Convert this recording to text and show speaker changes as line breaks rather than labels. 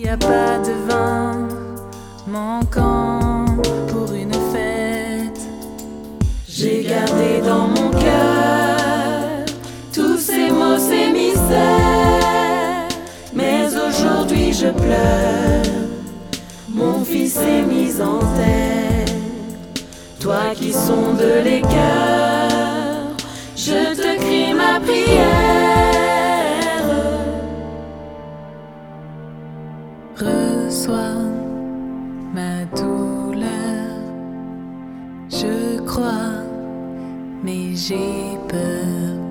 y a pas de vin manquant pour une fête. J'ai gardé dans mon cœur tous ces mots, ces mystères. Mais aujourd'hui je pleure, mon fils est mis en terre. Toi qui sondes les cœurs, je te crie ma prière. Reçois ma douleur, je crois, mais j'ai peur.